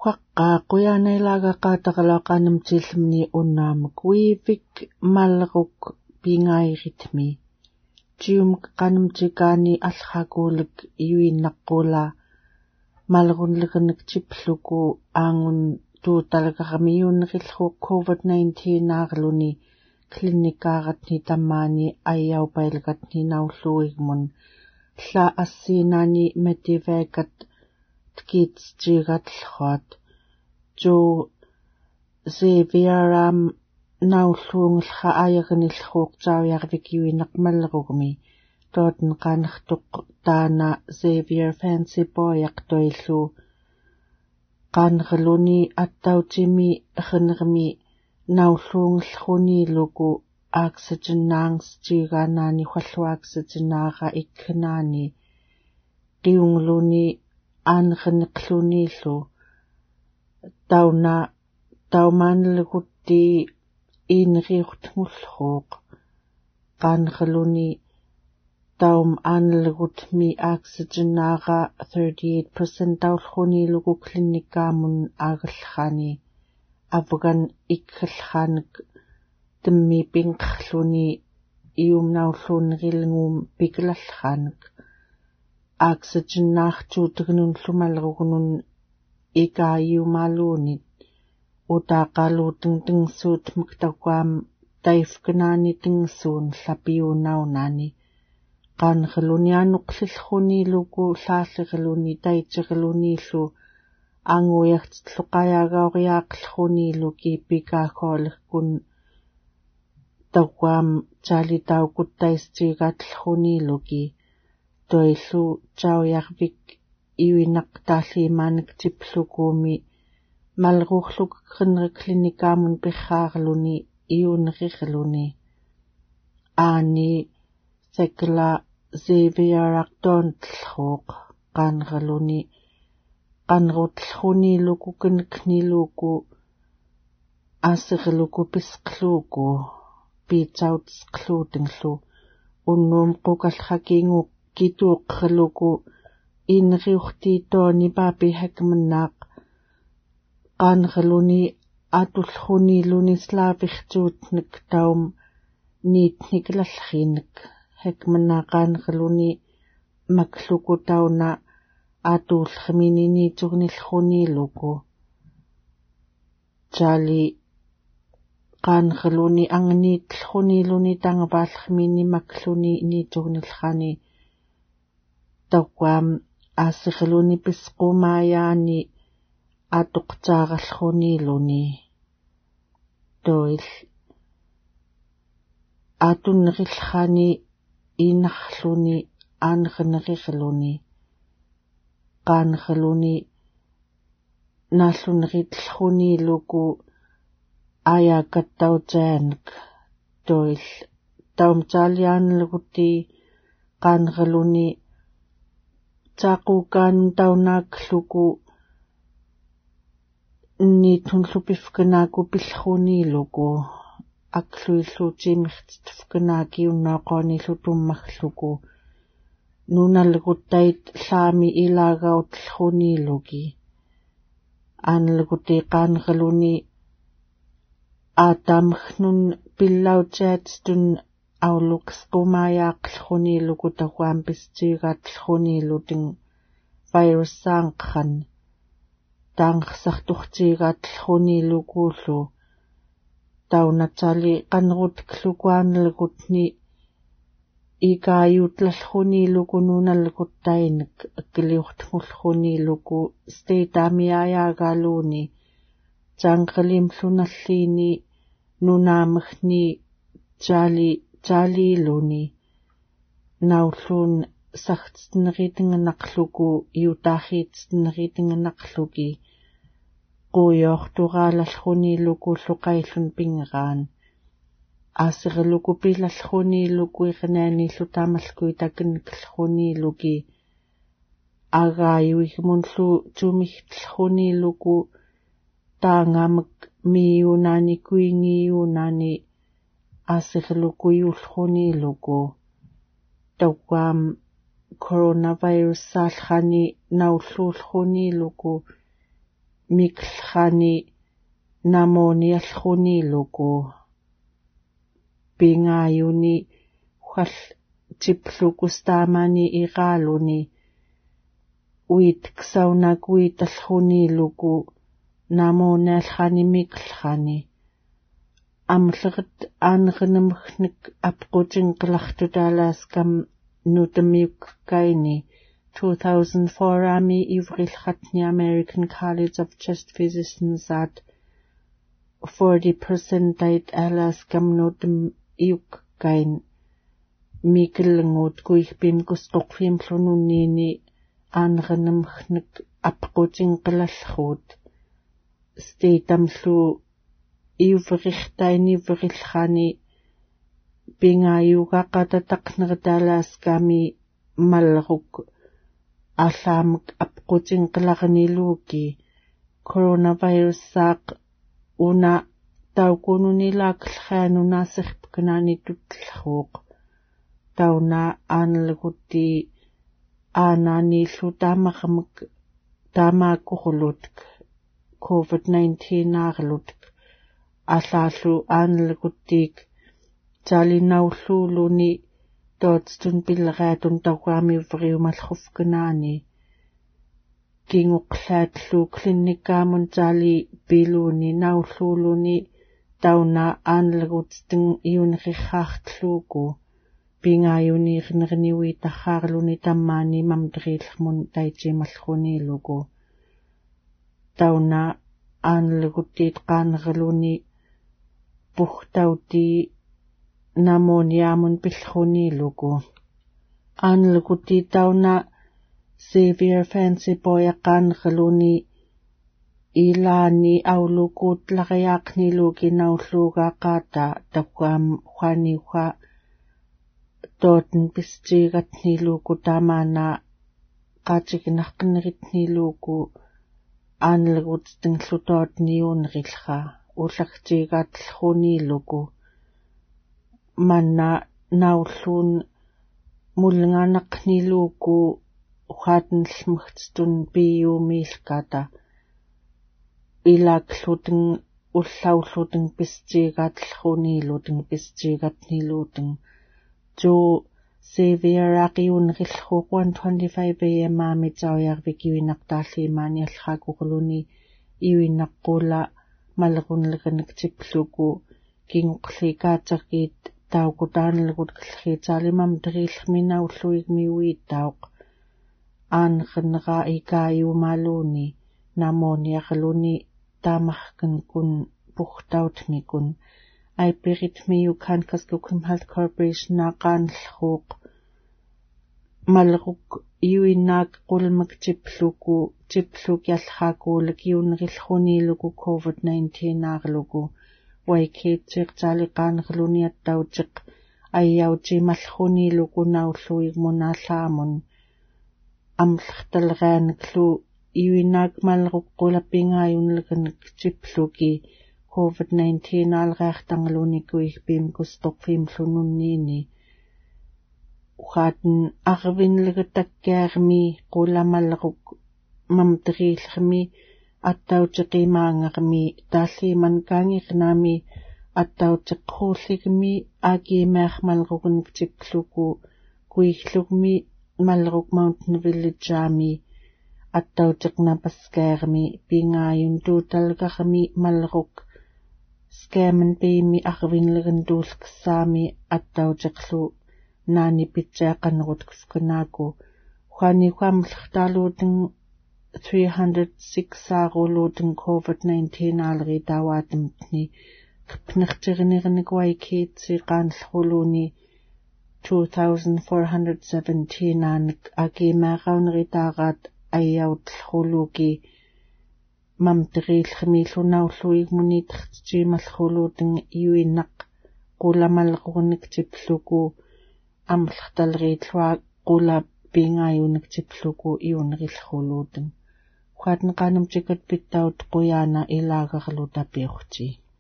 Quyanailaga qaataqalaqanamtillimni unnaamuk wiivik malleruk pingairithmi tiumk qanamtikaani allaqakuuluk yuinnaqqula mallerunleqanek tipluku aangun tuutalaqaramiunerillruq COVID-19 naarluni klinikaaratni tammaani ayaupailgatni naulluigmun la assiinaani metiveekat tkitstigatlluat jo Xavieram naulluungelqa ayaganillruuq taujarvikiuinaqmallerugmi tooten qanertuq taana Xavier Fancy Boyaq toillu qanerluni attautimi ernermi naulluungellruniluku oxygenaangstigaanaani hualluoxygenaara ikkanaani qiungluni aanerneqluniillu taumaanlegutti iineriurtngulluuq qanerluni taum aanlegutmi oxygenaara 38% taulruniluku klinikaamun aagerlani Afgan ikkellaanek temmi pinqerluni iumnaulluunerilngum piklallaanek oxygenaartuutegnunllumallerugunun ikaayiumaaluunit utaaqaluutengtengsuut muktaquam taifkanaani tengsuun llapiunaunaani qanerluni anuqlillruniluku llaallerluni taitserluniillu anguiartitloqayaagauriaaqellruniluki pikaakoolerkun tawam talitaukuttaistigatlruniluki toillu taujarvik iuinaqtaalliimaanek tiplukuumi malruurluk klinikaamun pirraarluni iunerirluni aani sekla Xavierartoontlruuq qanerluni qanerutellruniluku kenekniluku aserluku pisqluuku piitsautisqluutenglu unnuum qukalqakinguq kituuqqerluku iineriurtiitooni paapihakmannaaq qanerluni atullruniluni slaavirtuutnek taum niitniklallrinek hakmannaaqaanerluni makluku tauna atuullrmininiiturnillruniluku tali qanerluni anganiitellruniluni tangapaallermini makluni niiturnillrani tawam aaserluni pisqumaayaani atuqtaarallruniluni toil atunnerillrani iinarluni aanernerirluni qanerluni naalluneritellruniluku ayakattautaanek toil taumtaaliaanlegutti qanerluni taaquukaanun taunaakluku niithunllupifkanaaku pillruniluku akluilluutimirtitfkanaakiunnaaqoonillu tummagluku nunalleguttait llaami ilaagautellruniluki aanlegutti qanerluni aataamernun pillautiatstun auluqsqumaayaaqellruniluku tawam pistiigaatlruniluteng virussaanqan taanqersarturtiigaatlrunilukuullu taunatali qaneruteklukuaanlegutni ikaayuutlallruniluku nunalleguttainek akkiliurtngulruniluku stateamiayaagaaluuni taanqelimllunalliini nunaamerni taaliluni naulluun sartitneritenganaqluku iutaarriititneritenganaqluki quuyoorturaalallruniluku lluqaillun pingeraan aaserluku pilallruniluku iqanaaniillu taamalkui takenekellruniluki agaayuigmunllu tumigtellruniluku taangamek miiunaani kuingiunaani aaserlukuyullruniluku tawam coronavirus saalqani naulluullruniluku miklhani namoni alkhuni luku pingayuni khal tiplukustamani iqaluni uit ksaunak uit alkhuni luku namoni alkhani miklhani amlghat angnamkhnik apqutin qlahtutalas kam nutamik kaini 2004 Ami Ivrilkhatni American College of Chest Physicians at 40% died alas kamnotum iuk kain mikelngut kuihbim kusqoqfim flununini anganamkhnik apqutin qlalkhut statamlu ivrikhtaini vrilkhani pingayuga qatataqnertalas kami malruk Allamk apqutin qlaqniluki coronavirus saq una taukununilaqlhanuna sirpknani tutlhuq tauna anlguti anani lutamakhmak tamakuqlutk COVID-19 naarlutk allallu anlgutik talinawlluluni Dodstun bilratun tawami vriumalkhufknani kinguqlaatlu klinikamun tali biluni nawlluluni tauna anlagutting iunrikhартluku pingayuni irnerniwi taharluni tammani mamdrilmun taijimalkhuniluku tauna anlagutit qanrluni puhtauti namoniamun pilkhuniluku anlaguti tauna Xavier Fancy Boy qanrluni ilani aulukut laqayaqniluki naulluga qata takwam khwaniwa toten pistigatniluku tamana qachignaqnritniluku anlagut tingslutotniunrilha ullaqtigatlkhuniluku manna naullun mulnganaqniluku uqaatnllmugtstun piyumilkata ilaqluteng ullauluteng pistigatlkhuniluteng pistigatniluteng jo Xavier aqiunrilhuq 125 AM mitsauyarvikiwinaqtaallimaani allaqaqurluni iwinaqqula malqunlaqaniktipluku kinguqlikaataqit taukutaanlagut qllhitaalimam taqillminaulluigmiuittauq aanqinqa ikayumaluni namoniaqluni taamaqkinkun puhtautmikun aipiritmiu Kankaskukun Health Corporation aqaanllhuuq malquk iuinak qulmak tipluk yallaqakuulak iunrillhuniluku COVID-19 aarluku waikitsiktaaliqaanrluni attautik ayautimallhuniluku naulluigmunaalaamun amllertaleraanaklu iuinak malruq qulapingaayunlakanak tipluki COVID-19 alreartangalunikuihpim kustoqfimlununniini uqaatan arvinlagatakkaarmi qulamalruq mamteriillermi attauteqimaangermi taalliiman kaangirnaami attauteqqhuulligmi aakiimearmalrugunik tipluku kuiglugmi malruq Mountain Villageami attauteqnapasskaarmi pingaayun tuutalgarmi malruq skamen piimi arvinlagan tuulksaami attauteqlu naani pitsaaqanrutkufkanaaku uqaaniquamllertaaluuteng 306 saaruluuteng COVID-19 aaleri tawaatamtni qipnertirinirnikuaikiitsi qaanllruluni 2417 aanak akiimaaqaunritaaqaat ayautlruluki mamteriillermiillunaulluigmunitertiimallruluuteng iuinaq qulamalqunik tipluku amllertaleriillua qula pingaayunik tipluku iunrillruluuteng uqaatan qaanum tikat pittaut quyaana ilaagarlu tapiurti